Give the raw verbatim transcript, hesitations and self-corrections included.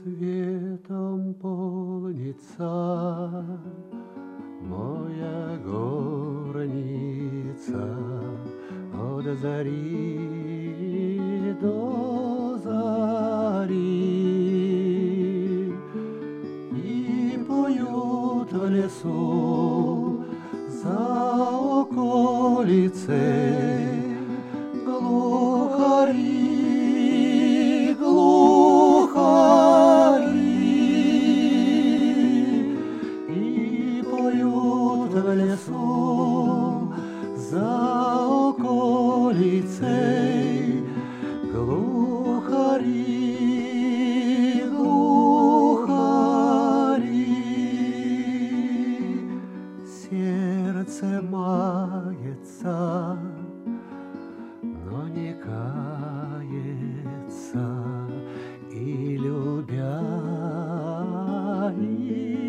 светом полнится моя горница от зари до зари, и поют в лесу за околицей глухари, глухари, и поют в лесу за околицей глухари, глухари. Сердце мается, но не кается, и любя, и